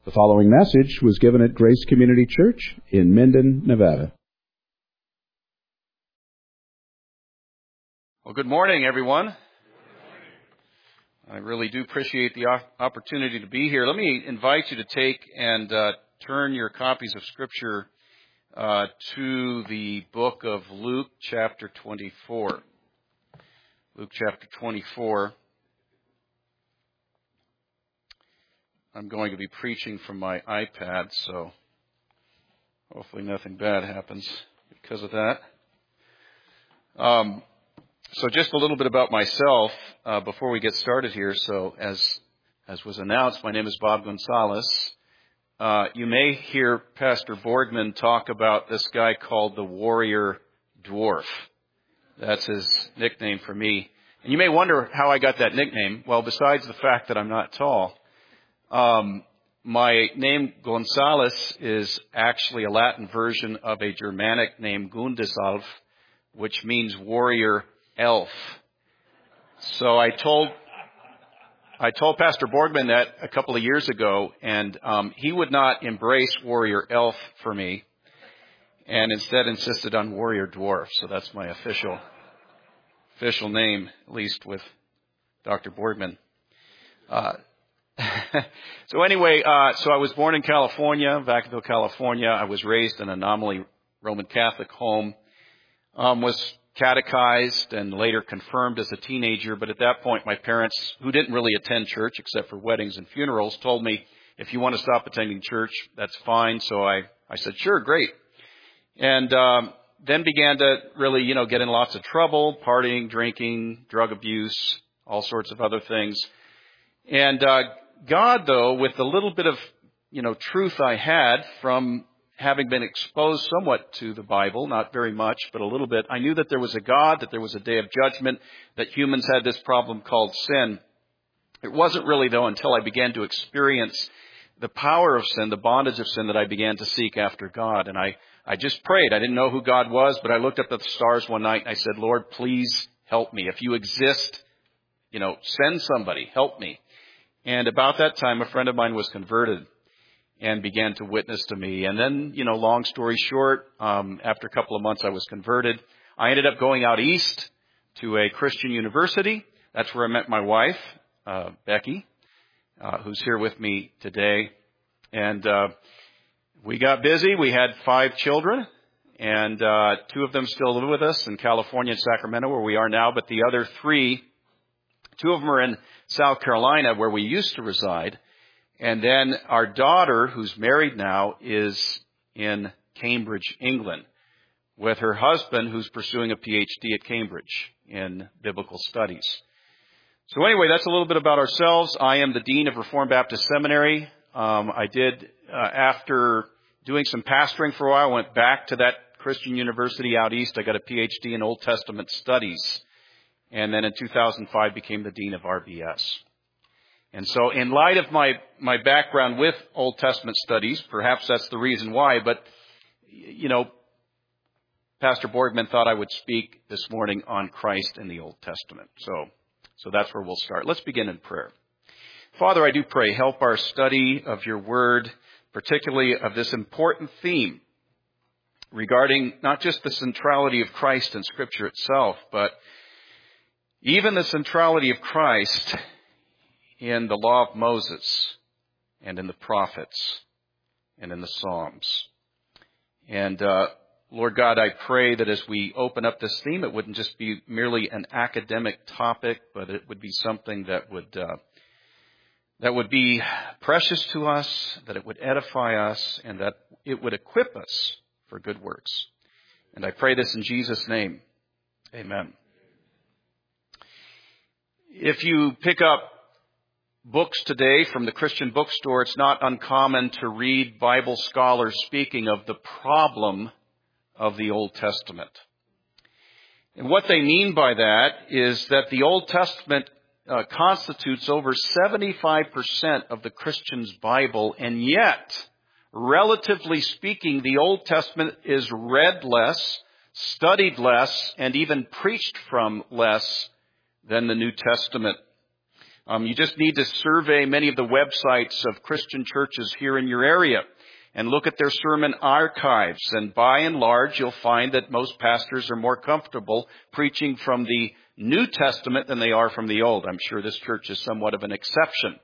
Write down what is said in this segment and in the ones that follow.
The following message was given at Grace Community Church in Minden, Nevada. Well, good morning, everyone. I really do appreciate the opportunity to be here. Let me invite you to take and turn your copies of Scripture to the book of Luke, chapter 24. Luke, chapter 24. I'm going to be preaching from my iPad, so hopefully nothing bad happens because of that. So just a little bit about myself before we get started here. So as was announced, my name is Bob Gonzalez. You may hear Pastor Borgman talk about this guy called the Warrior Dwarf. That's his nickname for me. And you may wonder how I got that nickname. Well, besides the fact that I'm not tall, my name Gonzalez is actually a Latin version of a Germanic name Gundesalv, which means warrior elf. So I told Pastor Borgman that a couple of years ago, and he would not embrace warrior elf for me, and instead insisted on warrior dwarf. So that's my official name, at least with Dr. Borgman. So anyway, so I was born in California, Vacaville, California. I was raised in a nominally Roman Catholic home. Was catechized and later confirmed as a teenager. But at that point, my parents, who didn't really attend church except for weddings and funerals, told me, if you want to stop attending church, that's fine. So I said, sure, great. And then began to really, get in lots of trouble, partying, drinking, drug abuse, all sorts of other things. And God, though, with the little bit of, truth I had from having been exposed somewhat to the Bible, not very much, but a little bit, I knew that there was a God, that there was a day of judgment, that humans had this problem called sin. It wasn't really, though, until I began to experience the power of sin, the bondage of sin, that I began to seek after God. And I just prayed. I didn't know who God was, but I looked up at the stars one night and I said, Lord, please help me. If you exist, send somebody, help me. And about that time, a friend of mine was converted and began to witness to me. And then, long story short, after a couple of months I was converted. I ended up going out east to a Christian university. That's where I met my wife, Becky, who's here with me today. And we got busy. We had 5 children, and 2 of them still live with us in California and Sacramento, where we are now. But the other 3, 2 of them are in South Carolina, where we used to reside. And then our daughter, who's married now, is in Cambridge, England, with her husband, who's pursuing a PhD at Cambridge in biblical studies. So anyway, that's a little bit about ourselves. I am the Dean of Reformed Baptist Seminary. I did, after doing some pastoring for a while, I went back to that Christian university out east. I got a PhD in Old Testament studies. And then in 2005 became the Dean of RBS. And so in light of my background with Old Testament studies, perhaps that's the reason why, but, Pastor Borgman thought I would speak this morning on Christ in the Old Testament. So that's where we'll start. Let's begin in prayer. Father, I do pray, help our study of your word, particularly of this important theme regarding not just the centrality of Christ in Scripture itself, but even the centrality of Christ in the law of Moses and in the prophets and in the Psalms. And Lord God, I pray that as we open up this theme, it wouldn't just be merely an academic topic, but it would be something that would be precious to us, that it would edify us, and that it would equip us for good works. And I pray this in Jesus' name. Amen. If you pick up books today from the Christian bookstore, it's not uncommon to read Bible scholars speaking of the problem of the Old Testament. And what they mean by that is that the Old Testament constitutes over 75% of the Christian's Bible, and yet, relatively speaking, the Old Testament is read less, studied less, and even preached from less than the New Testament. You just need to survey many of the websites of Christian churches here in your area and look at their sermon archives. And by and large, you'll find that most pastors are more comfortable preaching from the New Testament than they are from the Old. I'm sure this church is somewhat of an exception.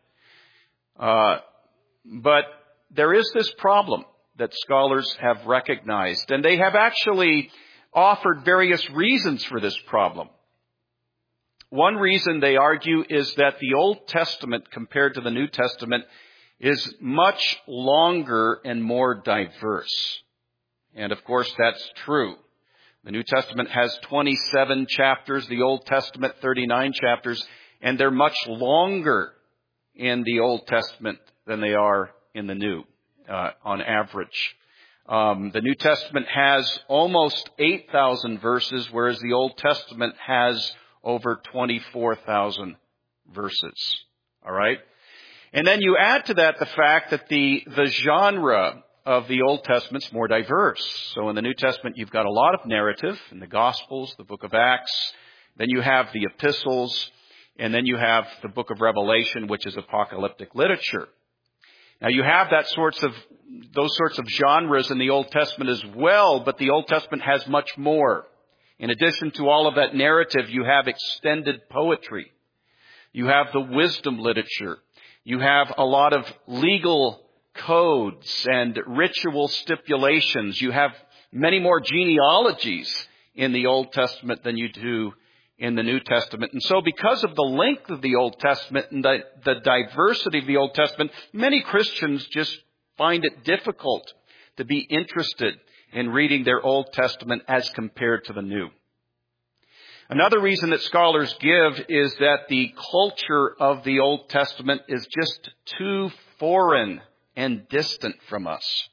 But there is this problem that scholars have recognized, and they have actually offered various reasons for this problem. One reason they argue is that the Old Testament compared to the New Testament is much longer and more diverse. And of course, that's true. The New Testament has 27 chapters, the Old Testament 39 chapters, and they're much longer in the Old Testament than they are in the New, on average. The New Testament has almost 8,000 verses, whereas the Old Testament has over 24,000 verses. All right? And then you add to that the fact that the genre of the Old Testament is more diverse. So in the New Testament, you've got a lot of narrative in the Gospels, the book of Acts. Then you have the epistles. And then you have the book of Revelation, which is apocalyptic literature. Now you have those sorts of genres in the Old Testament as well, but the Old Testament has much more. In addition to all of that narrative, you have extended poetry. You have the wisdom literature. You have a lot of legal codes and ritual stipulations. You have many more genealogies in the Old Testament than you do in the New Testament. And so because of the length of the Old Testament and the diversity of the Old Testament, many Christians just find it difficult to be interested in reading their Old Testament as compared to the New. Another reason that scholars give is that the culture of the Old Testament is just too foreign and distant from us.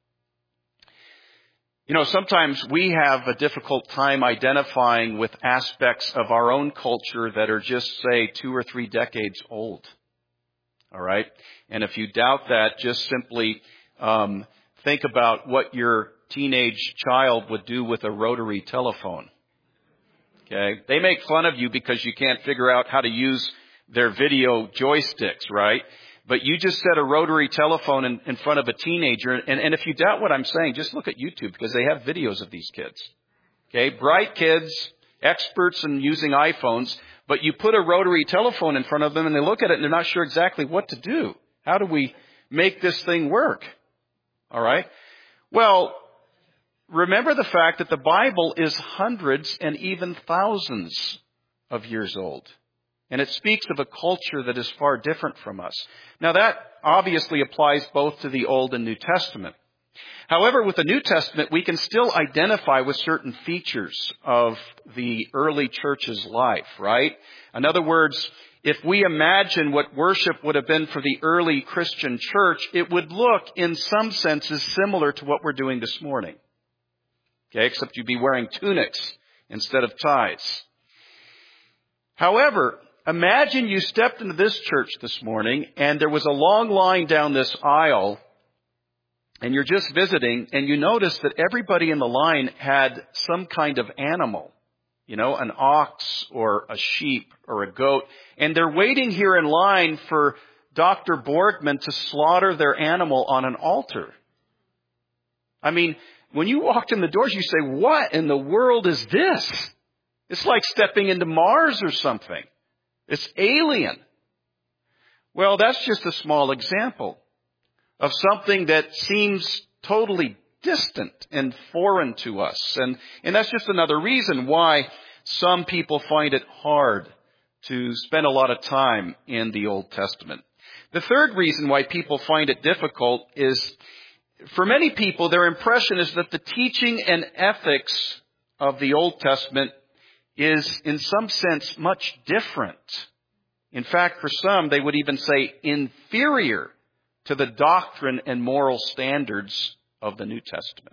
You know, sometimes we have a difficult time identifying with aspects of our own culture that are just, say, 2 or 3 decades old. All right? And if you doubt that, just simply think about what your teenage child would do with a rotary telephone. Okay? They make fun of you because you can't figure out how to use their video joysticks, right? But you just set a rotary telephone in front of a teenager, and if you doubt what I'm saying, just look at YouTube because they have videos of these kids. Okay? Bright kids, experts in using iPhones, but you put a rotary telephone in front of them and they look at it and they're not sure exactly what to do. How do we make this thing work? All right? Well, remember the fact that the Bible is hundreds and even thousands of years old. And it speaks of a culture that is far different from us. Now that obviously applies both to the Old and New Testament. However, with the New Testament, we can still identify with certain features of the early church's life, right? In other words, if we imagine what worship would have been for the early Christian church, it would look in some senses similar to what we're doing this morning. Okay, except you'd be wearing tunics instead of ties. However, imagine you stepped into this church this morning and there was a long line down this aisle and you're just visiting and you notice that everybody in the line had some kind of animal, you know, an ox or a sheep or a goat, and they're waiting here in line for Dr. Borgman to slaughter their animal on an altar. I mean, when you walked in the doors, you say, what in the world is this? It's like stepping into Mars or something. It's alien. Well, that's just a small example of something that seems totally distant and foreign to us. And that's just another reason why some people find it hard to spend a lot of time in the Old Testament. The third reason why people find it difficult is, for many people, their impression is that the teaching and ethics of the Old Testament is in some sense much different. In fact, for some, they would even say inferior to the doctrine and moral standards of the New Testament.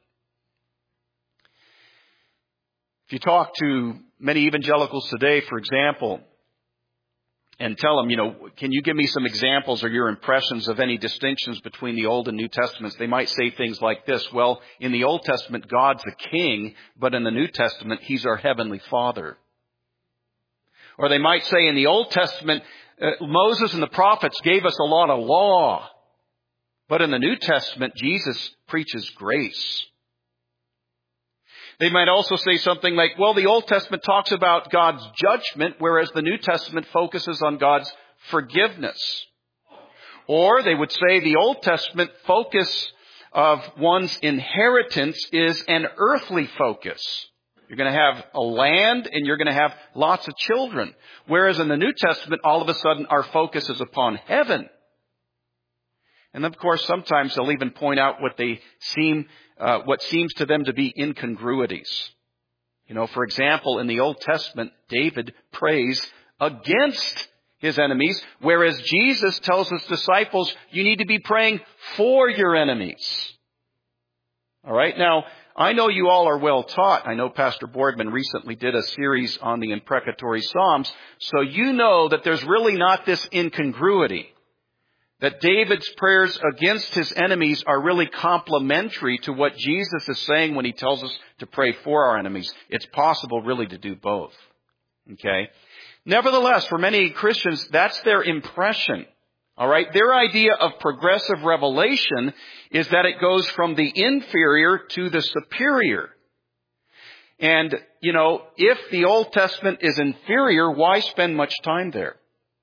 If you talk to many evangelicals today, for example, and tell them, you know, can you give me some examples or your impressions of any distinctions between the Old and New Testaments? They might say things like this. Well, in the Old Testament, God's a king, but in the New Testament, He's our heavenly Father. Or they might say in the Old Testament, Moses and the prophets gave us a lot of law. But in the New Testament, Jesus preaches grace. They might also say something like, well, the Old Testament talks about God's judgment, whereas the New Testament focuses on God's forgiveness. Or they would say the Old Testament focus of one's inheritance is an earthly focus. You're going to have a land and you're going to have lots of children. Whereas in the New Testament, all of a sudden our focus is upon heaven. And of course, sometimes they'll even point out what seems to them to be incongruities. For example, in the Old Testament, David prays against his enemies, whereas Jesus tells his disciples, you need to be praying for your enemies. All right. Now, I know you all are well taught. I know Pastor Boardman recently did a series on the imprecatory Psalms. So you know that there's really not this incongruity. That David's prayers against his enemies are really complementary to what Jesus is saying when he tells us to pray for our enemies. It's possible really to do both. Okay? Nevertheless, for many Christians, that's their impression. All right? Their idea of progressive revelation is that it goes from the inferior to the superior. And, if the Old Testament is inferior, why spend much time there?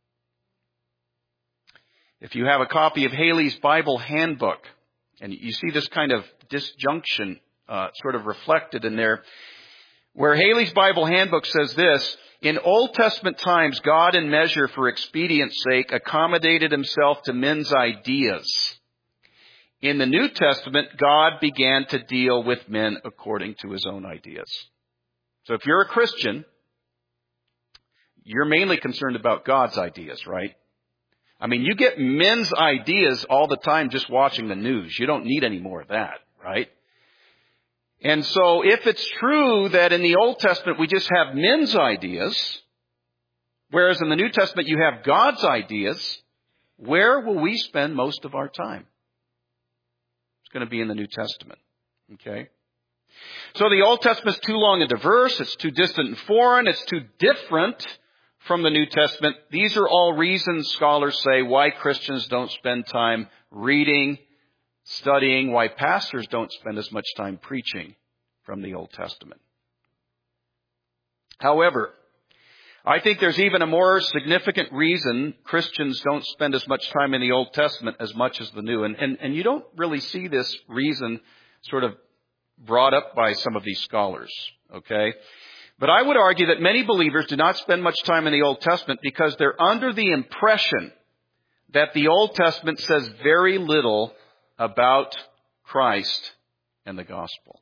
If you have a copy of Haley's Bible Handbook, and you see this kind of disjunction sort of reflected in there, where Haley's Bible Handbook says this, in Old Testament times, God, in measure for expedience sake, accommodated himself to men's ideas. In the New Testament, God began to deal with men according to his own ideas. So if you're a Christian, you're mainly concerned about God's ideas, right? I mean, you get men's ideas all the time just watching the news. You don't need any more of that, right? And so if it's true that in the Old Testament we just have men's ideas, whereas in the New Testament you have God's ideas, where will we spend most of our time? It's going to be in the New Testament, okay? So the Old Testament is too long and diverse. It's too distant and foreign. It's too different from the New Testament. These are all reasons, scholars say, why Christians don't spend time reading, studying, why pastors don't spend as much time preaching from the Old Testament. However, I think there's even a more significant reason Christians don't spend as much time in the Old Testament as much as the New. And you don't really see this reason sort of brought up by some of these scholars, okay? But I would argue that many believers do not spend much time in the Old Testament because they're under the impression that the Old Testament says very little about Christ and the gospel.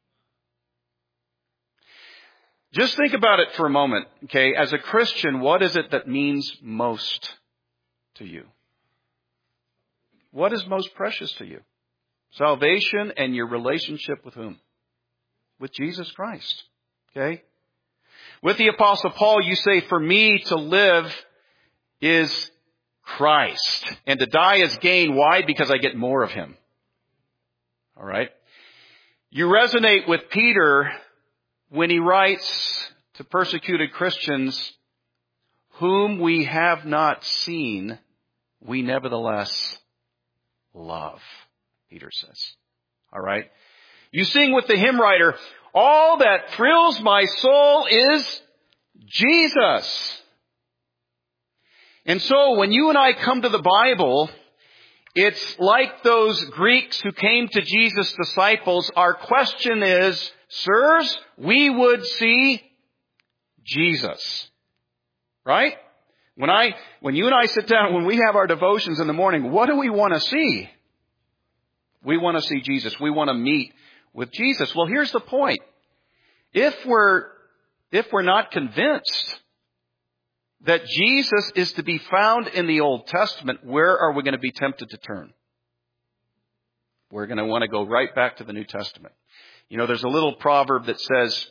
Just think about it for a moment, okay? As a Christian, what is it that means most to you? What is most precious to you? Salvation and your relationship with whom? With Jesus Christ, okay? With the Apostle Paul, you say, for me to live is Christ, and to die is gain. Why? Because I get more of him. All right? You resonate with Peter when he writes to persecuted Christians, whom we have not seen, we nevertheless love, Peter says. All right? You sing with the hymn writer, all that thrills my soul is Jesus. And so when you and I come to the Bible, it's like those Greeks who came to Jesus' disciples. Our question is, sirs, we would see Jesus. Right? When you and I sit down, when we have our devotions in the morning, what do we want to see? We want to see Jesus. We want to meet with Jesus. Well, here's the point. If we're not convinced that Jesus is to be found in the Old Testament, where are we going to be tempted to turn? We're going to want to go right back to the New Testament. There's a little proverb that says,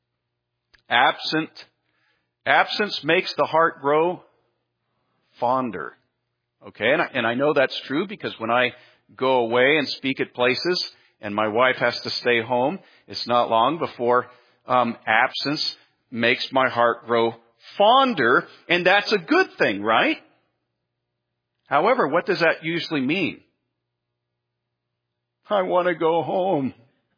absence makes the heart grow fonder. Okay, and I know that's true because when I go away and speak at places and my wife has to stay home, it's not long before absence makes my heart grow fonder, and that's a good thing, right? However, what does that usually mean? I want to go home.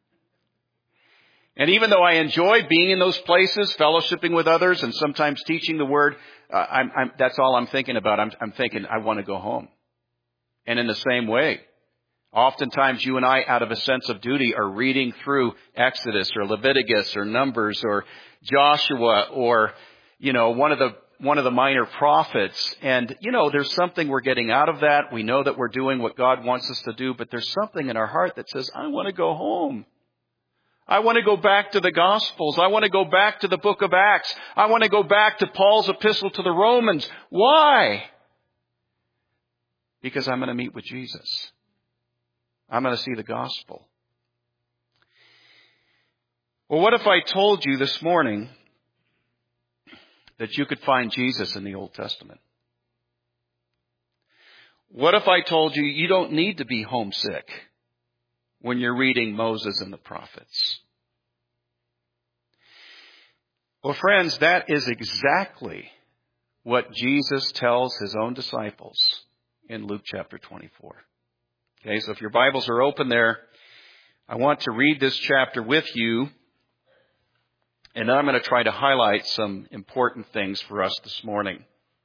And even though I enjoy being in those places, fellowshipping with others, and sometimes teaching the Word, that's all I'm thinking about. I'm thinking, I want to go home. And in the same way, oftentimes you and I, out of a sense of duty, are reading through Exodus or Leviticus or Numbers or Joshua or, one of the minor prophets. And, there's something we're getting out of that. We know that we're doing what God wants us to do, but there's something in our heart that says, I want to go home. I want to go back to the Gospels. I want to go back to the book of Acts. I want to go back to Paul's epistle to the Romans. Why? Because I'm going to meet with Jesus. I'm going to see the gospel. Well, what if I told you this morning that you could find Jesus in the Old Testament? What if I told you you don't need to be homesick when you're reading Moses and the prophets? Well, friends, that is exactly what Jesus tells his own disciples in Luke chapter 24. Okay, so if your Bibles are open there, I want to read this chapter with you, and then I'm going to try to highlight some important things for us this morning.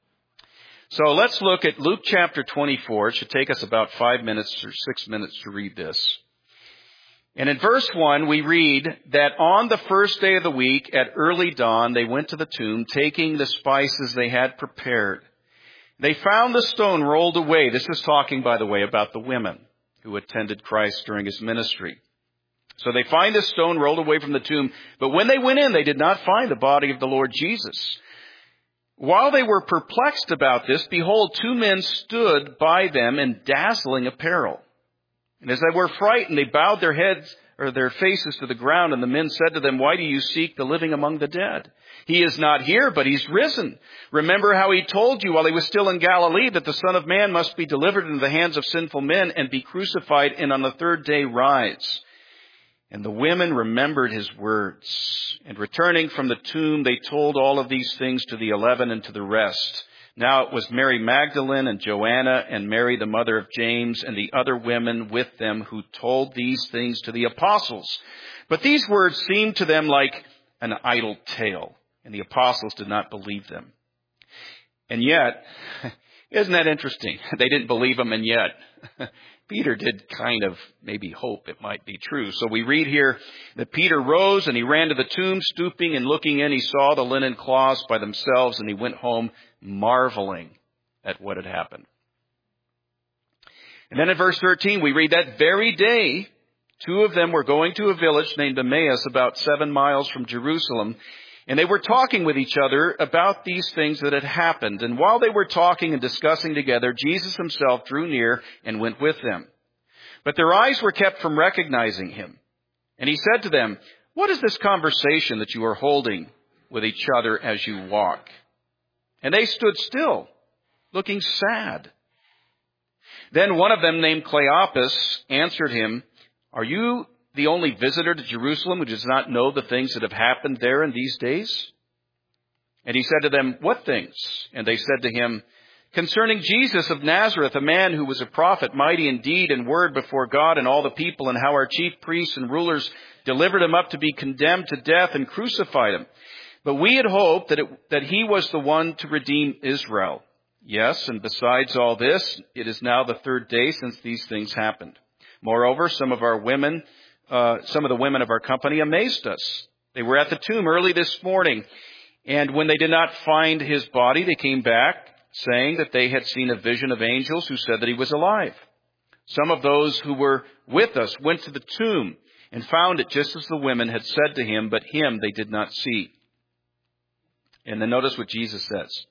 So let's look at Luke chapter 24. It should take us about 5 minutes or 6 minutes to read this. And in verse 1, we read that on the first day of the week, at early dawn, they went to the tomb, taking the spices they had prepared. They found the stone rolled away. This is talking, by the way, about the women who attended Christ during his ministry. So they find the stone rolled away from the tomb. But when they went in, they did not find the body of the Lord Jesus. While they were perplexed about this, behold, 2 men stood by them in dazzling apparel. And as they were frightened, they bowed their heads or their faces to the ground. And the men said to them, why do you seek the living among the dead? He is not here, but he's risen. Remember how he told you while he was still in Galilee that the Son of Man must be delivered into the hands of sinful men and be crucified and on the third day rise. And the women remembered his words. And returning from the tomb, they told all of these things to the 11 and to the rest. Now it was Mary Magdalene and Joanna and Mary, the mother of James, and the other women with them who told these things to the apostles. But these words seemed to them like an idle tale, and the apostles did not believe them. And yet, isn't that interesting? They didn't believe him, and yet Peter did kind of maybe hope it might be true. So we read here that Peter rose and he ran to the tomb, stooping and looking in. He saw the linen cloths by themselves, and he went home marveling at what had happened. And then in verse 13, we read that very day, 2 of them were going to a village named Emmaus, about 7 miles from Jerusalem. And they were talking with each other about these things that had happened. And while they were talking and discussing together, Jesus himself drew near and went with them. But their eyes were kept from recognizing him. And he said to them, what is this conversation that you are holding with each other as you walk? And they stood still, looking sad. Then one of them, named Cleopas, answered him, are you the only visitor to Jerusalem who does not know the things that have happened there in these days? And he said to them, what things? And they said to him, concerning Jesus of Nazareth, a man who was a prophet, mighty in deed and word before God and all the people, and how our chief priests and rulers delivered him up to be condemned to death and crucified him. But we had hoped that he was the one to redeem Israel. Yes, and besides all this, it is now the 3rd day since these things happened. Moreover, some of the women of our company amazed us. They were at the tomb early this morning, and when they did not find his body, they came back, saying that they had seen a vision of angels who said that he was alive. Some of those who were with us went to the tomb and found it just as the women had said to him, but him they did not see. And then notice what Jesus says.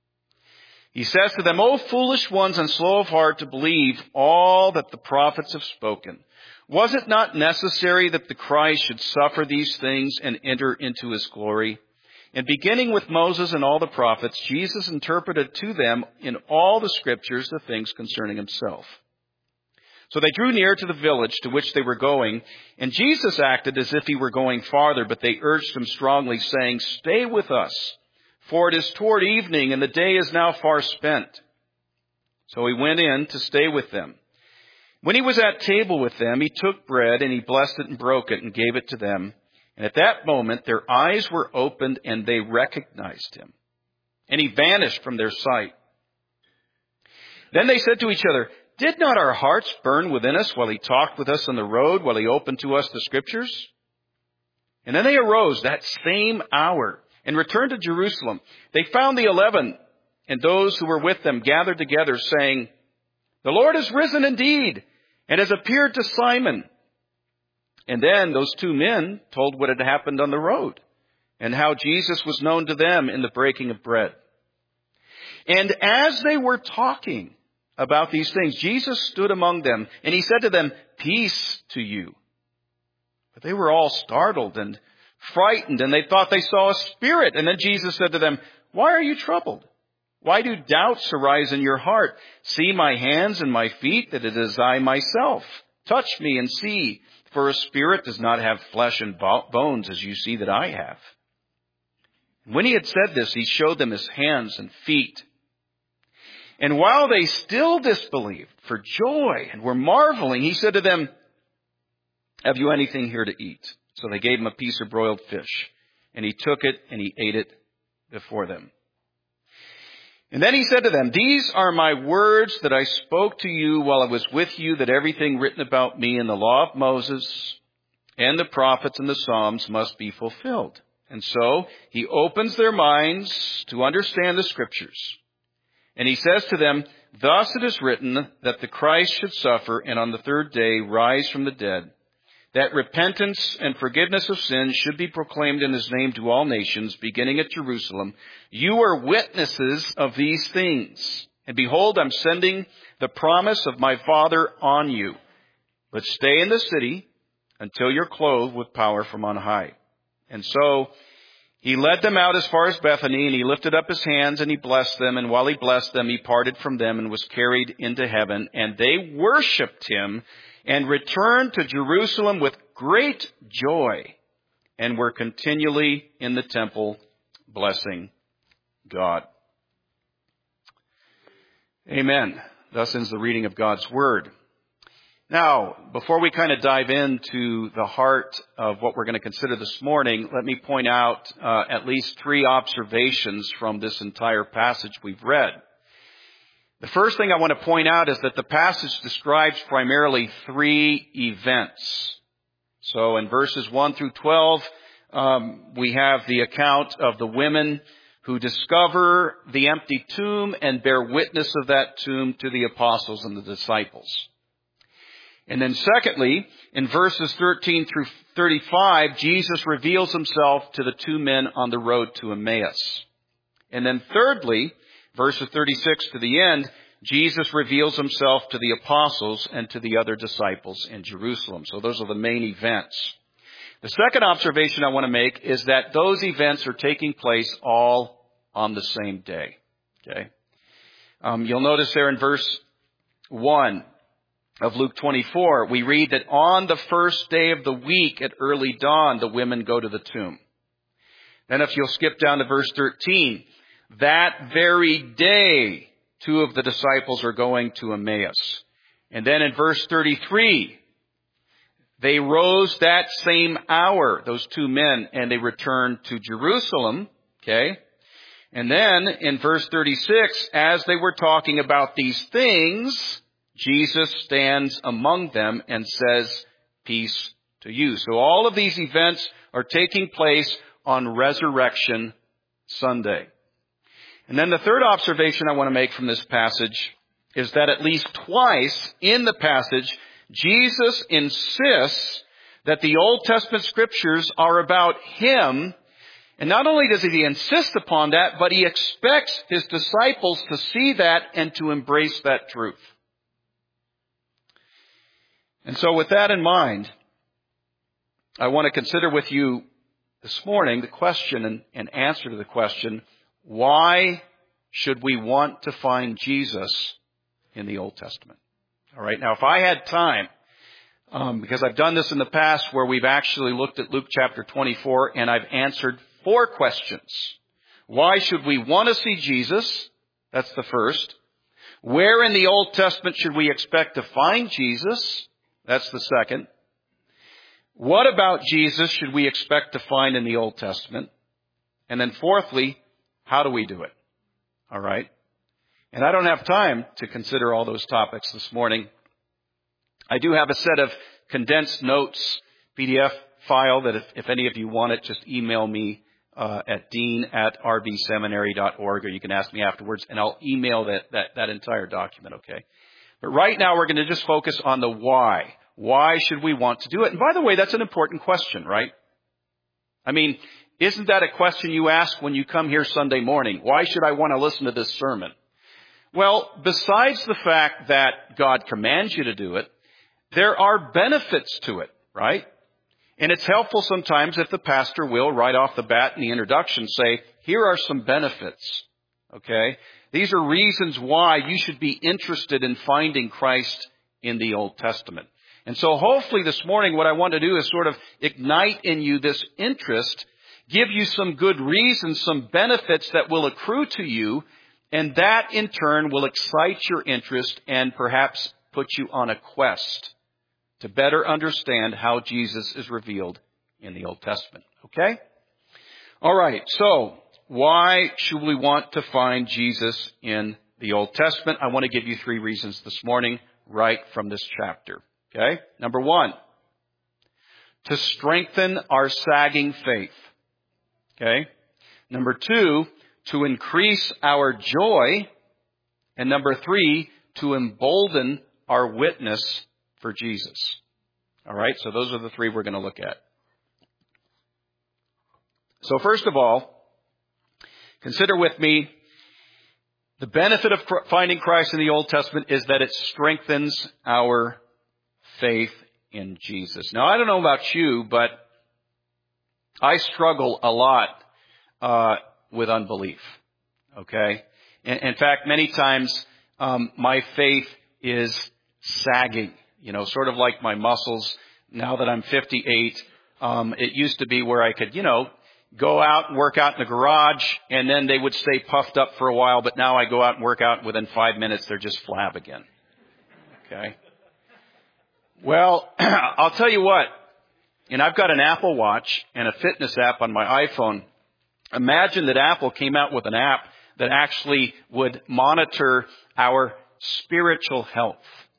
He says to them, O foolish ones and slow of heart to believe all that the prophets have spoken. Was it not necessary that the Christ should suffer these things and enter into his glory? And beginning with Moses and all the prophets, Jesus interpreted to them in all the scriptures the things concerning himself. So they drew near to the village to which they were going, and Jesus acted as if he were going farther, but they urged him strongly, saying, stay with us, for it is toward evening, and the day is now far spent. So he went in to stay with them. When he was at table with them, he took bread and he blessed it and broke it and gave it to them. And at that moment, their eyes were opened and they recognized him. And he vanished from their sight. Then they said to each other, "Did not our hearts burn within us while he talked with us on the road, while he opened to us the Scriptures?" And then they arose that same hour and returned to Jerusalem. They found the 11 and those who were with them gathered together, saying, "The Lord is risen indeed and has appeared to Simon." And then those two men told what had happened on the road and how Jesus was known to them in the breaking of bread. And as they were talking about these things, Jesus stood among them and he said to them, "Peace to you." But they were all startled and frightened, and they thought they saw a spirit. And then Jesus said to them, "Why are you troubled? Why do doubts arise in your heart? See my hands and my feet, that it is I myself. Touch me and see, for a spirit does not have flesh and bones as you see that I have." When he had said this, he showed them his hands and feet. And while they still disbelieved for joy and were marveling, he said to them, "Have you anything here to eat?" So they gave him a piece of broiled fish, and he took it and he ate it before them. And then he said to them, "These are my words that I spoke to you while I was with you, that everything written about me in the law of Moses and the prophets and the Psalms must be fulfilled." And so he opens their minds to understand the Scriptures. And he says to them, "Thus it is written that the Christ should suffer and on the third day rise from the dead, that repentance and forgiveness of sins should be proclaimed in his name to all nations, beginning at Jerusalem. You are witnesses of these things. And behold, I'm sending the promise of my Father on you. But stay in the city until you're clothed with power from on high." And so he led them out as far as Bethany, and he lifted up his hands and he blessed them. And while he blessed them, he parted from them and was carried into heaven. And they worshiped him and returned to Jerusalem with great joy and were continually in the temple blessing God. Amen. Thus ends the reading of God's Word. Now, before we kind of dive into the heart of what we're going to consider this morning, let me point out at least three observations from this entire passage we've read. The first thing I want to point out is that the passage describes primarily three events. So in verses 1 through 12, we have the account of the women who discover the empty tomb and bear witness of that tomb to the apostles and the disciples. And then secondly, in verses 13 through 35, Jesus reveals himself to the two men on the road to Emmaus. And then thirdly, verses 36 to the end, Jesus reveals himself to the apostles and to the other disciples in Jerusalem. So those are the main events. The second observation I want to make is that those events are taking place all on the same day. Okay. You'll notice there in verse 1 of Luke 24, we read that on the first day of the week at early dawn, the women go to the tomb. Then if you'll skip down to verse 13, that very day, two of the disciples are going to Emmaus. And then in verse 33, they rose that same hour, those two men, and they returned to Jerusalem. Okay. And then in verse 36, as they were talking about these things, Jesus stands among them and says, "Peace to you." So all of these events are taking place on Resurrection Sunday. And then the third observation I want to make from this passage is that at least twice in the passage, Jesus insists that the Old Testament Scriptures are about him. And not only does he insist upon that, but he expects his disciples to see that and to embrace that truth. And so with that in mind, I want to consider with you this morning the question and answer to the question, why should we want to find Jesus in the Old Testament? All right. Now, if I had time, because I've done this in the past where we've actually looked at Luke chapter 24 and I've answered 4 questions. Why should we want to see Jesus? That's the first. Where in the Old Testament should we expect to find Jesus? That's the second. What about Jesus should we expect to find in the Old Testament? And then fourthly, how do we do it? All right. And I don't have time to consider all those topics this morning. I do have a set of condensed notes, PDF file that if any of you want it, just email me at dean@rbseminary.org, or you can ask me afterwards, and I'll email that entire document, okay? But right now we're going to just focus on the why. Why should we want to do it? And by the way, that's an important question, right? I mean, isn't that a question you ask when you come here Sunday morning? Why should I want to listen to this sermon? Well, besides the fact that God commands you to do it, there are benefits to it, right? And it's helpful sometimes if the pastor will, right off the bat in the introduction, say, here are some benefits, okay? These are reasons why you should be interested in finding Christ in the Old Testament. And so hopefully this morning what I want to do is sort of ignite in you this interest, give you some good reasons, some benefits that will accrue to you, and that in turn will excite your interest and perhaps put you on a quest to better understand how Jesus is revealed in the Old Testament. Okay? All right. So, why should we want to find Jesus in the Old Testament? I want to give you 3 reasons this morning, right from this chapter. Okay? Number 1, to strengthen our sagging faith. Okay? Number 2, to increase our joy. And number 3, to embolden our witness for Jesus. All right, so those are the 3 we're going to look at. So first of all, consider with me, the benefit of finding Christ in the Old Testament is that it strengthens our faith in Jesus. Now, I don't know about you, but I struggle a lot with unbelief. Okay? In fact, many times my faith is sagging. You know, sort of like my muscles. Now that I'm 58, it used to be where I could, go out and work out in the garage, and then they would stay puffed up for a while, but now I go out and work out, and within 5 minutes, they're just flab again. Okay? Well, I'll tell you what, and I've got an Apple Watch and a fitness app on my iPhone. Imagine that Apple came out with an app that actually would monitor our spiritual health.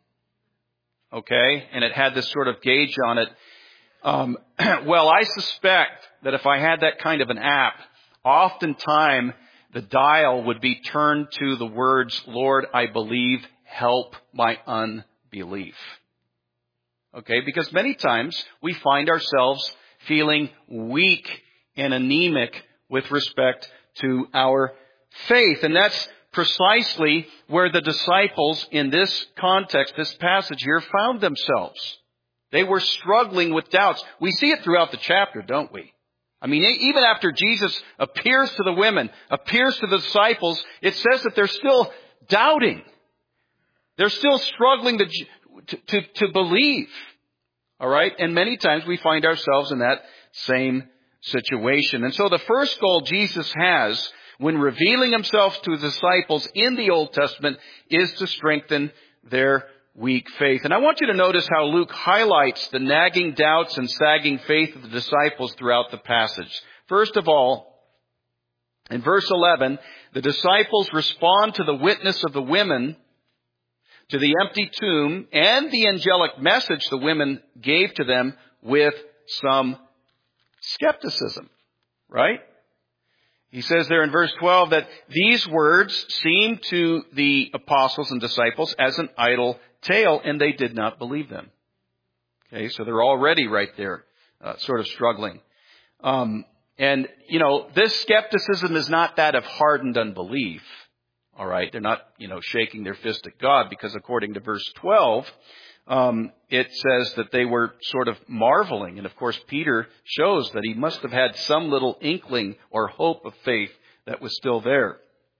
Okay? And it had this sort of gauge on it. Well, I suspect that if I had that kind of an app, oftentimes the dial would be turned to the words, Lord, I believe, help my unbelief. Okay? Because many times we find ourselves feeling weak and anemic with respect to our faith. And that's precisely where the disciples in this context, this passage here, found themselves. They were struggling with doubts. We see it throughout the chapter, don't we? I mean, even after Jesus appears to the women, appears to the disciples, it says that they're still doubting. They're still struggling to believe. All right? And many times we find ourselves in that same situation. And so the first goal Jesus has when revealing himself to his disciples in the Old Testament is to strengthen their weak faith. And I want you to notice how Luke highlights the nagging doubts and sagging faith of the disciples throughout the passage. First of all, in verse 11, the disciples respond to the witness of the women, to the empty tomb, and the angelic message the women gave to them with some skepticism, right? He says there in verse 12 that these words seemed to the apostles and disciples as an idle tale, and they did not believe them. Okay, so they're already right there, sort of struggling. And, this skepticism is not that of hardened unbelief. All right, they're not, shaking their fist at God, because according to verse 12, it says that they were sort of marveling. And of course, Peter shows that he must have had some little inkling or hope of faith that was still there.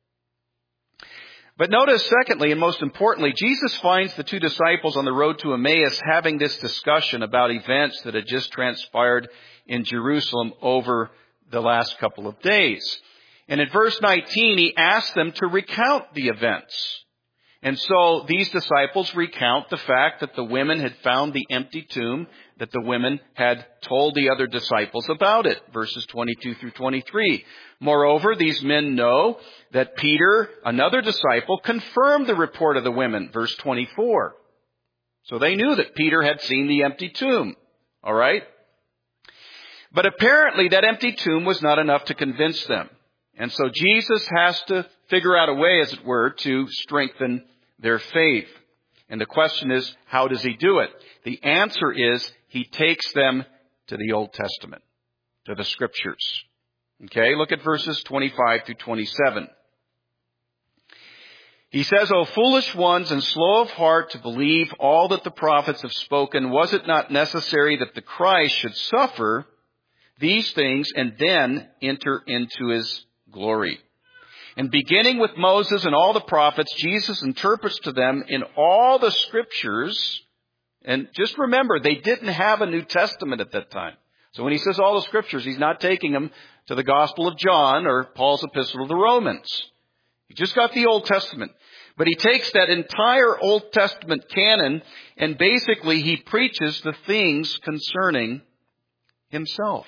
But notice, secondly, and most importantly, Jesus finds the 2 disciples on the road to Emmaus having this discussion about events that had just transpired in Jerusalem over the last couple of days. And in verse 19, he asks them to recount the events. And so these disciples recount the fact that the women had found the empty tomb, that the women had told the other disciples about it, verses 22 through 23. Moreover, these men know that Peter, another disciple, confirmed the report of the women, verse 24. So they knew that Peter had seen the empty tomb. All right? But apparently that empty tomb was not enough to convince them. And so Jesus has to figure out a way, as it were, to strengthen their faith. And the question is, how does he do it? The answer is, he takes them to the Old Testament, to the Scriptures. Okay, look at verses 25 through 27. He says, O foolish ones and slow of heart to believe all that the prophets have spoken, was it not necessary that the Christ should suffer these things and then enter into his glory? And beginning with Moses and all the prophets, Jesus interprets to them in all the Scriptures. And just remember, they didn't have a New Testament at that time. So when he says all the Scriptures, he's not taking them to the Gospel of John or Paul's Epistle to the Romans. He just got the Old Testament. But he takes that entire Old Testament canon and basically he preaches the things concerning himself.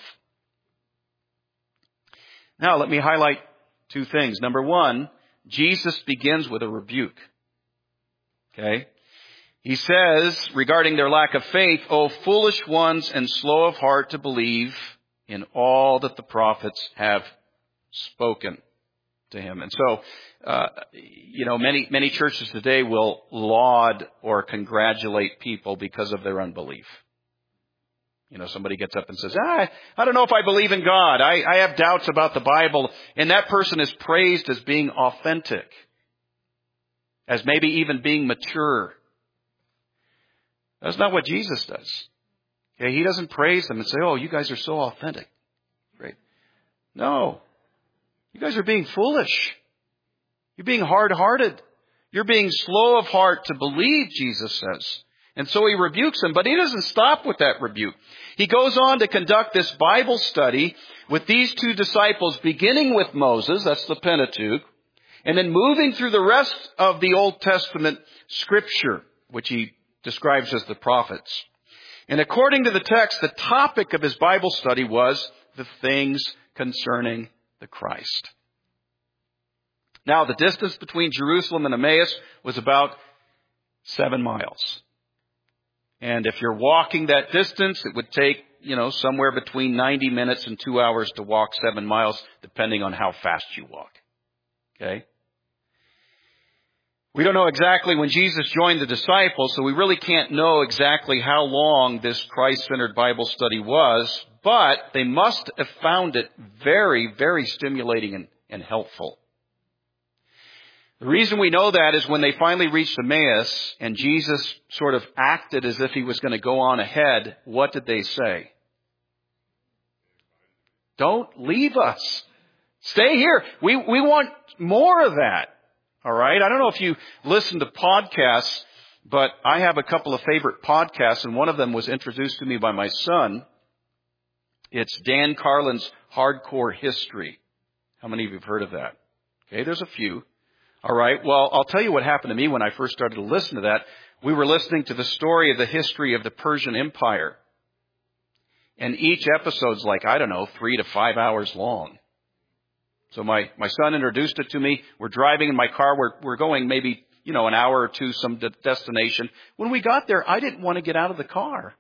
Now, let me highlight two things. Number one, Jesus begins with a rebuke. Okay? He says, regarding their lack of faith, O foolish ones and slow of heart to believe in all that the prophets have spoken to him. And so, many churches today will laud or congratulate people because of their unbelief. Somebody gets up and says, I don't know if I believe in God. I have doubts about the Bible. And that person is praised as being authentic, as maybe even being mature. That's not what Jesus does. Okay, he doesn't praise them and say, oh, you guys are so authentic. Great. No. You guys are being foolish. You're being hard-hearted. You're being slow of heart to believe, Jesus says. And so he rebukes them, but he doesn't stop with that rebuke. He goes on to conduct this Bible study with these two disciples, beginning with Moses, that's the Pentateuch, and then moving through the rest of the Old Testament Scripture, which he describes as the prophets. And according to the text, the topic of his Bible study was the things concerning the Christ. Now, the distance between Jerusalem and Emmaus was about 7 miles. And if you're walking that distance, it would take, somewhere between 90 minutes and 2 hours to walk 7 miles, depending on how fast you walk. Okay? We don't know exactly when Jesus joined the disciples, so we really can't know exactly how long this Christ-centered Bible study was, but they must have found it very, very stimulating and helpful. The reason we know that is when they finally reached Emmaus and Jesus sort of acted as if he was going to go on ahead, what did they say? Don't leave us. Stay here. We want more of that. All right? I don't know if you listen to podcasts, but I have a couple of favorite podcasts, and one of them was introduced to me by my son. It's Dan Carlin's Hardcore History. How many of you have heard of that? Okay, there's a few. All right, well, I'll tell you what happened to me when I first started to listen to that. We were listening to the story of the history of the Persian Empire. And each episode's 3 to 5 hours long. So my son introduced it to me. We're driving in my car. We're going maybe, an hour or two, some destination. When we got there, I didn't want to get out of the car.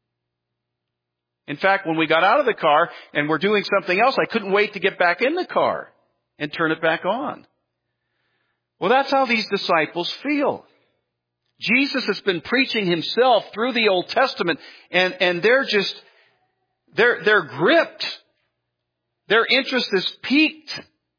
In fact, when we got out of the car and we're doing something else, I couldn't wait to get back in the car and turn it back on. Well, that's how these disciples feel. Jesus has been preaching himself through the Old Testament, and they're gripped. Their interest is piqued.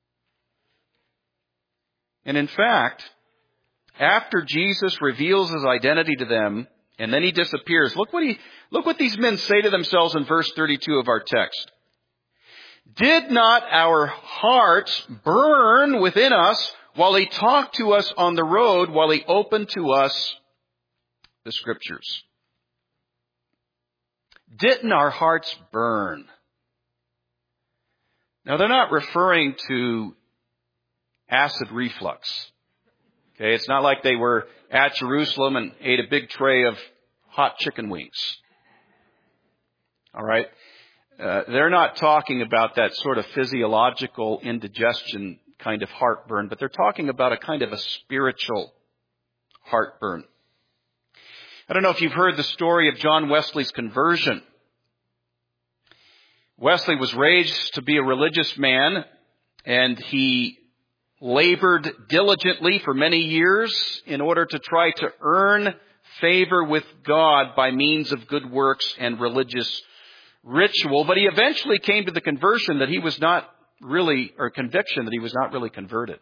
And in fact, after Jesus reveals his identity to them, and then he disappears, look what these men say to themselves in verse 32 of our text. Did not our hearts burn within us while he talked to us on the road, while he opened to us the Scriptures? Didn't our hearts burn? Now, they're not referring to acid reflux. Okay, it's not like they were at Jerusalem and ate a big tray of hot chicken wings. All right? They're not talking about that sort of physiological indigestion kind of heartburn, but they're talking about a kind of a spiritual heartburn. I don't know if you've heard the story of John Wesley's conversion. Wesley was raised to be a religious man, and he labored diligently for many years in order to try to earn favor with God by means of good works and religious ritual. But he eventually came to the conviction that he was not really converted.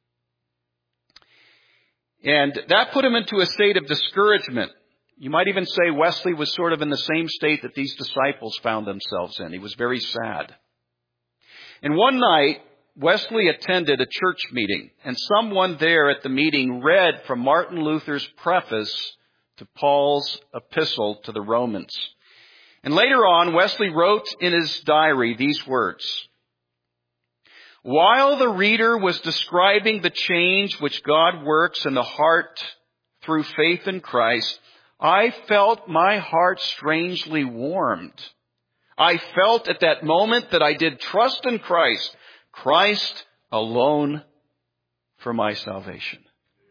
And that put him into a state of discouragement. You might even say Wesley was sort of in the same state that these disciples found themselves in. He was very sad. And one night, Wesley attended a church meeting, and someone there at the meeting read from Martin Luther's preface to Paul's epistle to the Romans. And later on, Wesley wrote in his diary these words: "While the reader was describing the change which God works in the heart through faith in Christ, I felt my heart strangely warmed. I felt at that moment that I did trust in Christ, Christ alone for my salvation."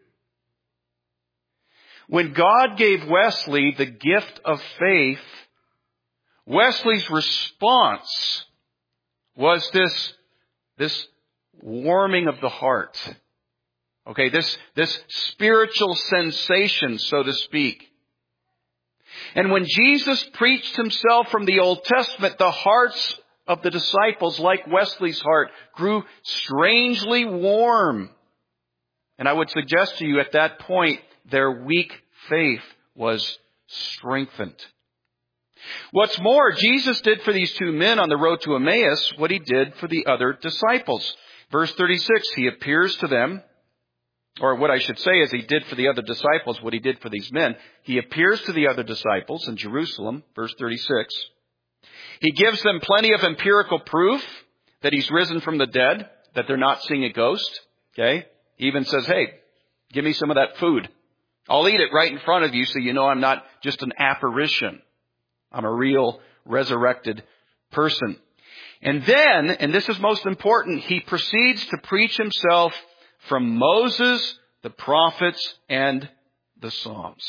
When God gave Wesley the gift of faith, Wesley's response was this warming of the heart. Okay, this spiritual sensation, so to speak. And when Jesus preached himself from the Old Testament, the hearts of the disciples, like Wesley's heart, grew strangely warm. And I would suggest to you at that point, their weak faith was strengthened. What's more, Jesus did for these two men on the road to Emmaus what he did for the other disciples. Verse 36, he appears to them, or what I should say is he did for the other disciples what he did for these men. He appears to the other disciples in Jerusalem, verse 36. He gives them plenty of empirical proof that he's risen from the dead, that they're not seeing a ghost. Okay? He even says, hey, give me some of that food. I'll eat it right in front of you so you know I'm not just an apparition. I'm a real resurrected person. And then, and this is most important, he proceeds to preach himself from Moses, the prophets, and the Psalms.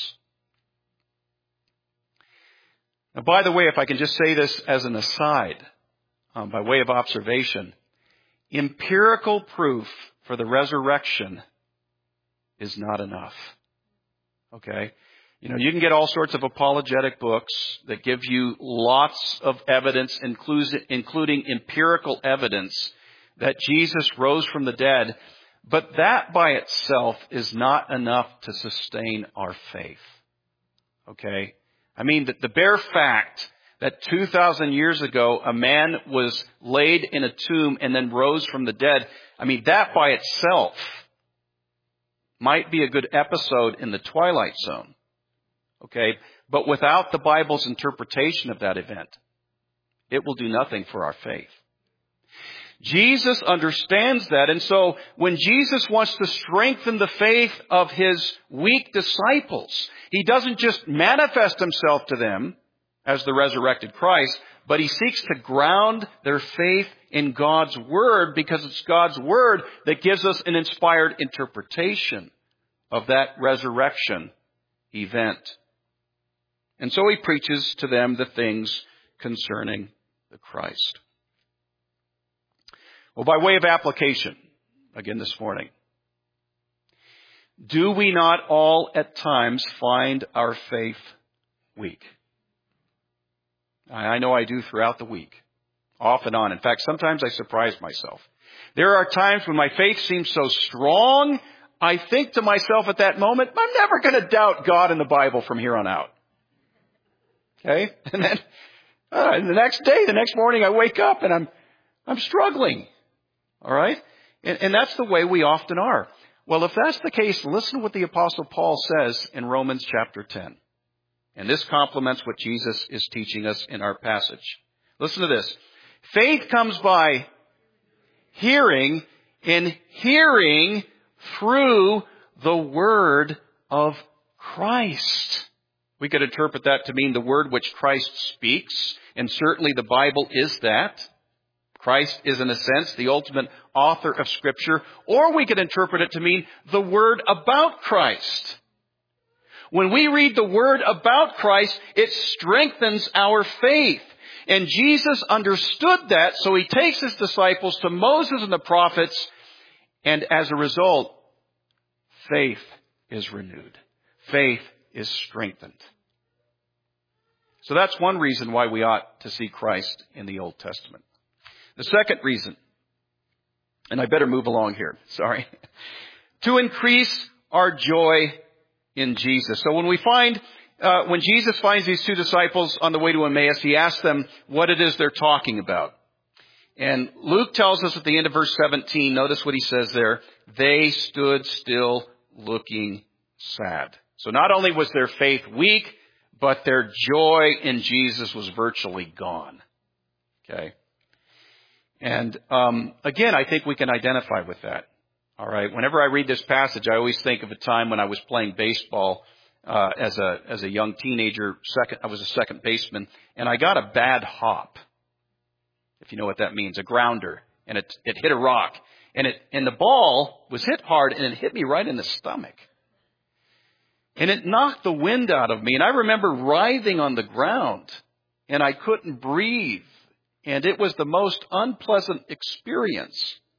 Now, by the way, if I can just say this as an aside, by way of observation, empirical proof for the resurrection is not enough. Okay? You know, you can get all sorts of apologetic books that give you lots of evidence, including empirical evidence that Jesus rose from the dead. But that by itself is not enough to sustain our faith. Okay? I mean, the bare fact that 2,000 years ago a man was laid in a tomb and then rose from the dead, I mean, that by itself might be a good episode in the Twilight Zone. Okay? But without the Bible's interpretation of that event, it will do nothing for our faith. Jesus understands that, and so when Jesus wants to strengthen the faith of his weak disciples, he doesn't just manifest himself to them as the resurrected Christ, but he seeks to ground their faith in God's Word, because it's God's Word that gives us an inspired interpretation of that resurrection event. And so he preaches to them the things concerning the Christ. Well, by way of application, again this morning, do we not all at times find our faith weak? I know I do throughout the week, off and on. In fact, sometimes I surprise myself. There are times when my faith seems so strong, I think to myself at that moment, I'm never going to doubt God and the Bible from here on out. Okay? And then the next day, the next morning, I wake up and I'm struggling. All right? And that's the way we often are. Well, if that's the case, listen to what the Apostle Paul says in Romans chapter 10. And this complements what Jesus is teaching us in our passage. Listen to this. Faith comes by hearing, and hearing through the word of Christ. We could interpret that to mean the word which Christ speaks, and certainly the Bible is that. Christ is, in a sense, the ultimate author of Scripture. Or we could interpret it to mean the word about Christ. When we read the word about Christ, it strengthens our faith. And Jesus understood that, so he takes his disciples to Moses and the prophets, and as a result, faith is renewed. Faith is strengthened. So that's one reason why we ought to see Christ in the Old Testament. The second reason, and I better move along here, sorry, to increase our joy in Jesus. So when Jesus finds these two disciples on the way to Emmaus, he asks them what it is they're talking about. And Luke tells us at the end of verse 17, notice what he says there, they stood still looking sad. So not only was their faith weak, but their joy in Jesus was virtually gone. Okay. And again, I think we can identify with that. All right. Whenever I read this passage, I always think of a time when I was playing baseball as a young teenager. I was a second baseman, and I got a bad hop, if you know what that means, a grounder, and it hit a rock, and the ball was hit hard, and it hit me right in the stomach. And it knocked the wind out of me. And I remember writhing on the ground, and I couldn't breathe. And it was the most unpleasant experience.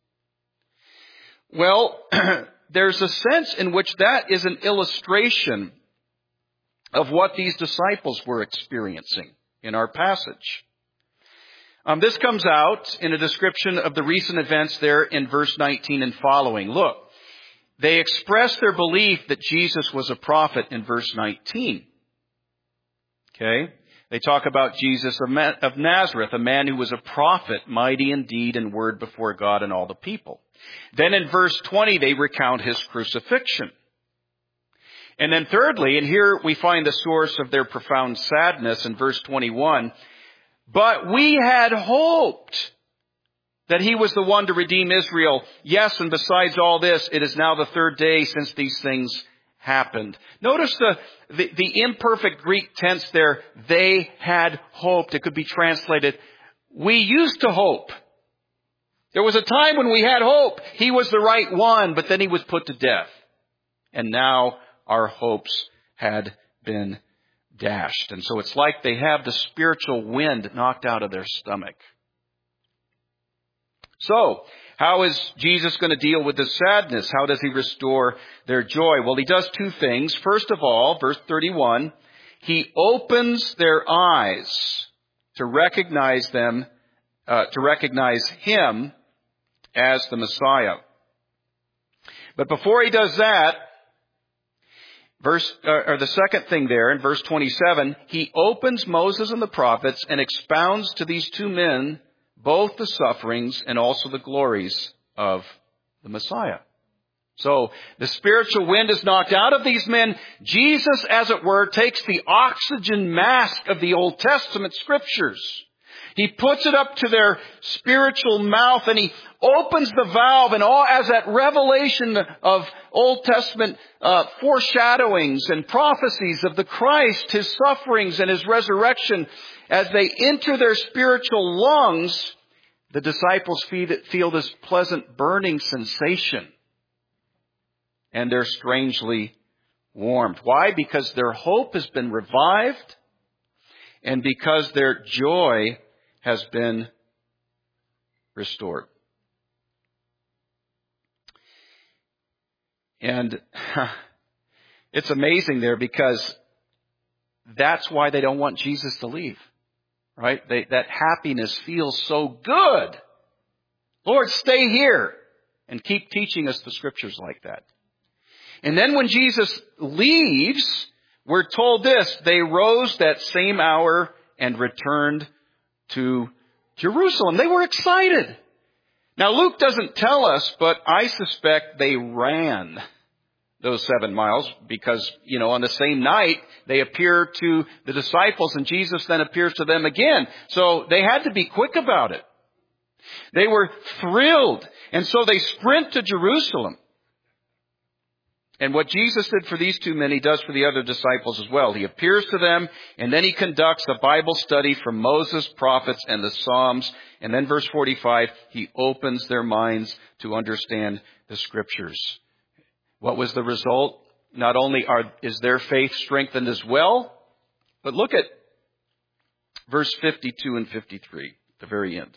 Well, there's a sense in which that is an illustration of what these disciples were experiencing in our passage. This comes out in a description of the recent events there in verse 19 and following. Look. They expressed their belief that Jesus was a prophet in verse 19. Okay? They talk about Jesus of Nazareth, a man who was a prophet, mighty in deed and word before God and all the people. Then in verse 20, they recount his crucifixion. And then thirdly, and here we find the source of their profound sadness in verse 21, but we had hoped that he was the one to redeem Israel. Yes, and besides all this, it is now the third day since these things happened. Notice the imperfect Greek tense there, they had hoped. It could be translated, we used to hope. There was a time when we had hope. He was the right one, but then he was put to death. And now our hopes had been dashed. And so it's like they have the spiritual wind knocked out of their stomach. So, how is Jesus going to deal with this sadness? How does he restore their joy? Well, he does two things. First of all, verse 31, he opens their eyes to recognize him as the Messiah. But before he does that, the second thing there in verse 27, he opens Moses and the prophets and expounds to these two men both the sufferings and also the glories of the Messiah. So the spiritual wind is knocked out of these men. Jesus, as it were, takes the oxygen mask of the Old Testament scriptures. He puts it up to their spiritual mouth and he opens the valve, and all as that revelation of Old Testament foreshadowings and prophecies of the Christ, his sufferings and his resurrection, as they enter their spiritual lungs, the disciples feel this pleasant burning sensation. And they're strangely warmed. Why? Because their hope has been revived and because their joy has been restored. And it's amazing there because that's why they don't want Jesus to leave. Right? That happiness feels so good. Lord, stay here and keep teaching us the scriptures like that. And then when Jesus leaves, we're told this, they rose that same hour and returned to Jerusalem. They were excited. Now Luke doesn't tell us, but I suspect they ran those 7 miles because, on the same night they appear to the disciples and Jesus then appears to them again. So they had to be quick about it. They were thrilled. And so they sprint to Jerusalem. And what Jesus did for these two men, he does for the other disciples as well. He appears to them, and then he conducts a Bible study from Moses, prophets, and the Psalms. And then verse 45, he opens their minds to understand the Scriptures. What was the result? Not only is their faith strengthened as well, but look at verse 52 and 53, at the very end.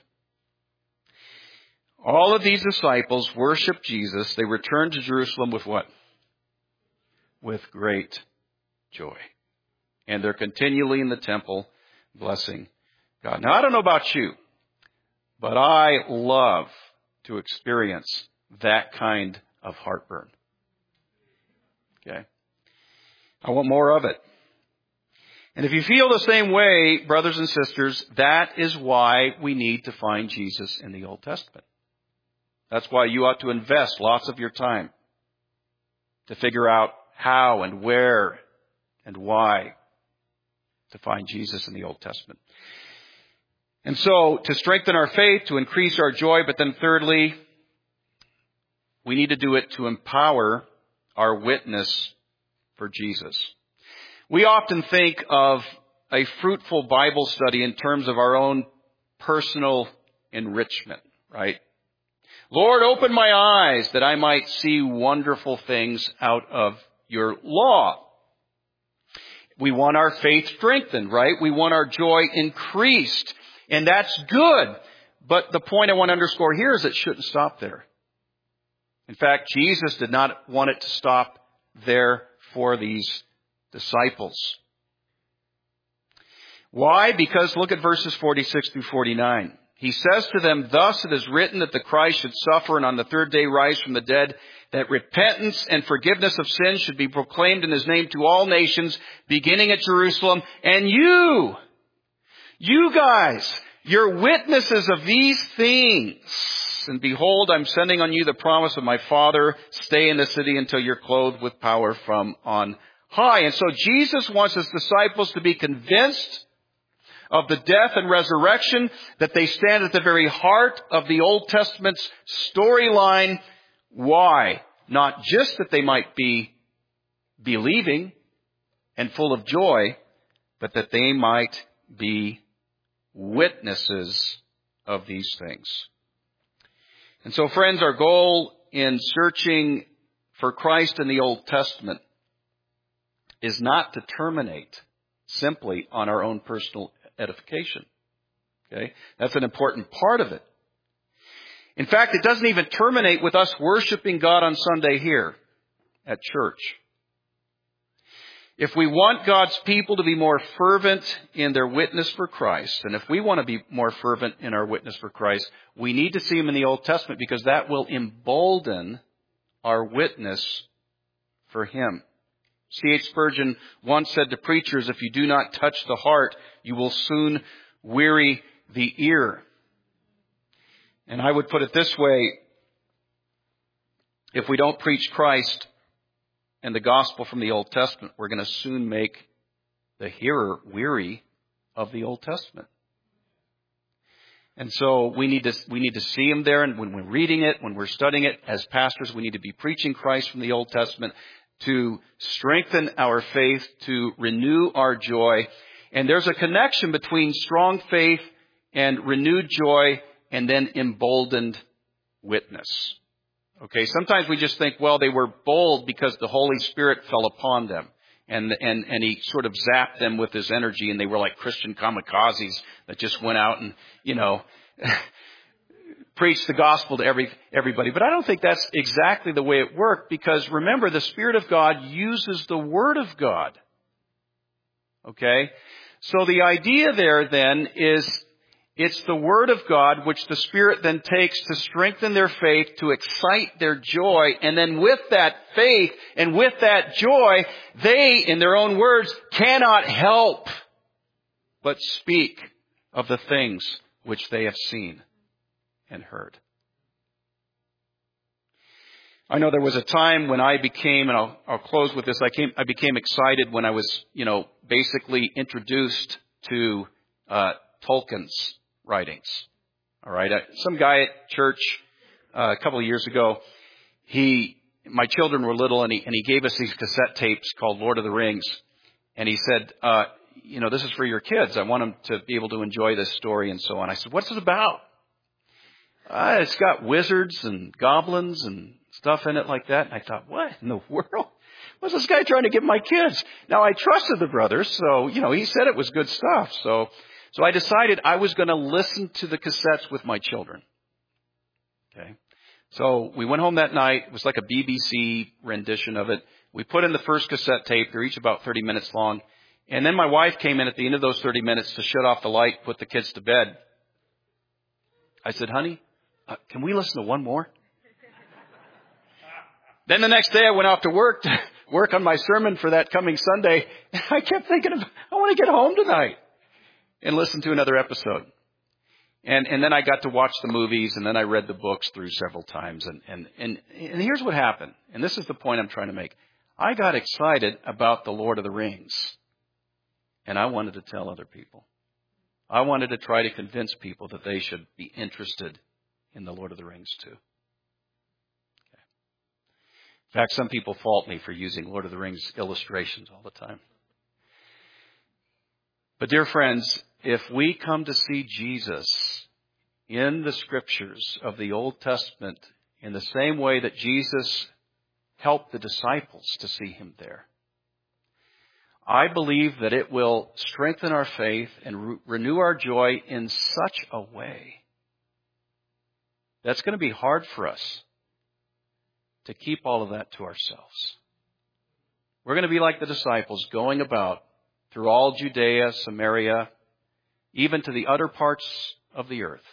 All of these disciples worshiped Jesus. They returned to Jerusalem with what? With great joy. And they're continually in the temple blessing God. Now, I don't know about you, but I love to experience that kind of heartburn. Okay? I want more of it. And if you feel the same way, brothers and sisters, that is why we need to find Jesus in the Old Testament. That's why you ought to invest lots of your time to figure out how and where and why to find Jesus in the Old Testament. And so, to strengthen our faith, to increase our joy, but then thirdly, we need to do it to empower our witness for Jesus. We often think of a fruitful Bible study in terms of our own personal enrichment, right? Lord, open my eyes that I might see wonderful things out of your law. We want our faith strengthened, right? We want our joy increased. And that's good. But the point I want to underscore here is it shouldn't stop there. In fact, Jesus did not want it to stop there for these disciples. Why? Because look at verses 46 through 49. He says to them, thus it is written that the Christ should suffer and on the third day rise from the dead, that repentance and forgiveness of sins should be proclaimed in his name to all nations, beginning at Jerusalem. And you guys, you're witnesses of these things. And behold, I'm sending on you the promise of my Father. Stay in the city until you're clothed with power from on high. And so Jesus wants his disciples to be convinced of the death and resurrection, that they stand at the very heart of the Old Testament's storyline. Why? Not just that they might be believing and full of joy, but that they might be witnesses of these things. And so, friends, our goal in searching for Christ in the Old Testament is not to terminate simply on our own personal edification. Okay? That's an important part of it. In fact, it doesn't even terminate with us worshiping God on Sunday here at church. If we want God's people to be more fervent in their witness for Christ, and if we want to be more fervent in our witness for Christ, we need to see him in the Old Testament because that will embolden our witness for him. C.H. Spurgeon once said to preachers, if you do not touch the heart, you will soon weary the ear. And I would put it this way, if we don't preach Christ and the gospel from the Old Testament, we're going to soon make the hearer weary of the Old Testament. And so we need to see him there, and when we're reading it, when we're studying it, as pastors, we need to be preaching Christ from the Old Testament to strengthen our faith, to renew our joy. And there's a connection between strong faith and renewed joy and then emboldened witness. Okay, sometimes we just think, well, they were bold because the Holy Spirit fell upon them. And he sort of zapped them with his energy, and they were like Christian kamikazes that just went out and, preached the gospel to everybody. But I don't think that's exactly the way it worked, because remember, the Spirit of God uses the Word of God. Okay? So the idea there then is it's the Word of God which the Spirit then takes to strengthen their faith, to excite their joy. And then with that faith and with that joy, they, in their own words, cannot help but speak of the things which they have seen and heard. I know there was a time when I became, and I'll close with this, I became excited when I was, basically introduced to Tolkien's writings. All right. Some guy at church a couple of years ago, he my children were little, and he gave us these cassette tapes called Lord of the Rings. And he said, this is for your kids. I want them to be able to enjoy this story and so on. I said, what's it about? It's got wizards and goblins and stuff in it like that. And I thought, what in the world? What's this guy trying to give my kids? Now, I trusted the brothers, so, he said it was good stuff. So I decided I was going to listen to the cassettes with my children. Okay. So we went home that night. It was like a BBC rendition of it. We put in the first cassette tape. They're each about 30 minutes long. And then my wife came in at the end of those 30 minutes to shut off the light, put the kids to bed. I said, honey, can we listen to one more? Then the next day I went off to work on my sermon for that coming Sunday. And I kept thinking, I want to get home tonight and listen to another episode. And then I got to watch the movies, and then I read the books through several times. And here's what happened. And this is the point I'm trying to make. I got excited about the Lord of the Rings. And I wanted to tell other people. I wanted to try to convince people that they should be interested in the Lord of the Rings too. Okay. In fact, some people fault me for using Lord of the Rings illustrations all the time. But dear friends, if we come to see Jesus in the scriptures of the Old Testament in the same way that Jesus helped the disciples to see him there, I believe that it will strengthen our faith and renew our joy in such a way that's going to be hard for us to keep all of that to ourselves. We're going to be like the disciples going about through all Judea, Samaria, even to the utter parts of the earth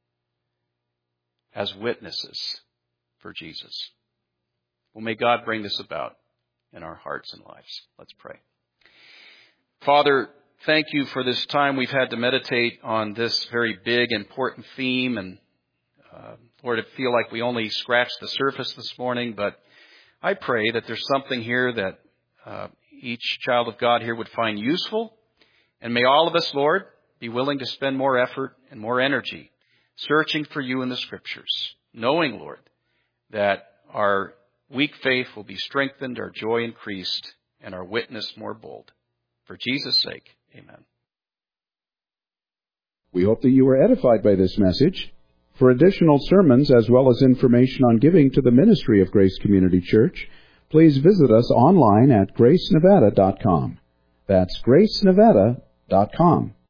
as witnesses for Jesus. Well, may God bring this about in our hearts and lives. Let's pray. Father, thank you for this time we've had to meditate on this very big, important theme. And Lord, I feel like we only scratched the surface this morning, but I pray that there's something here that each child of God here would find useful. And may all of us, Lord, be willing to spend more effort and more energy searching for you in the scriptures, knowing, Lord, that our weak faith will be strengthened, our joy increased, and our witness more bold. For Jesus' sake, amen. We hope that you were edified by this message. For additional sermons as well as information on giving to the ministry of Grace Community Church, please visit us online at gracenevada.com. That's gracenevada.com.